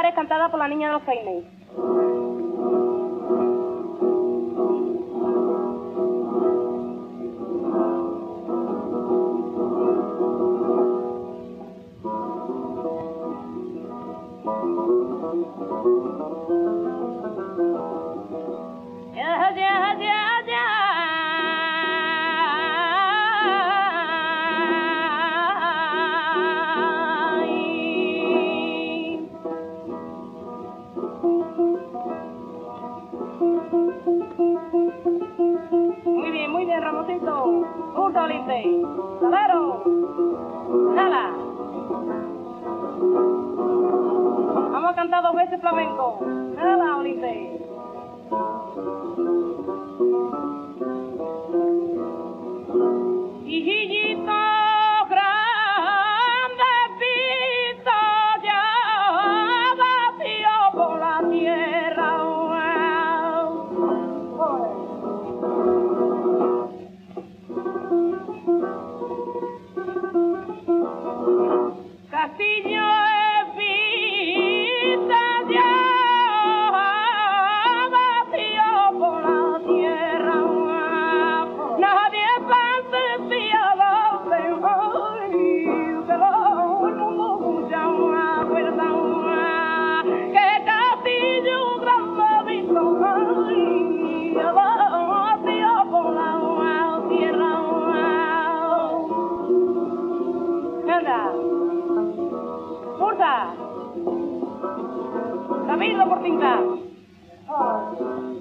Lares cantada por la niña de los peines. Ya, ya, ya, ya. Muy bien, Ramosito. Punto, Lince. Salero. Nada. Vamos a cantar 2 veces flamenco. Nada, Lince. Hijito grande, visto ya vacío por la tierra. Castillo es vista ya vacío por la tierra. Nadie fantasía donde voy, que todo el mundo mucha acuerda que castillo grande visto vacío por la tierra. Anda. Pursa. Camilo por tinta.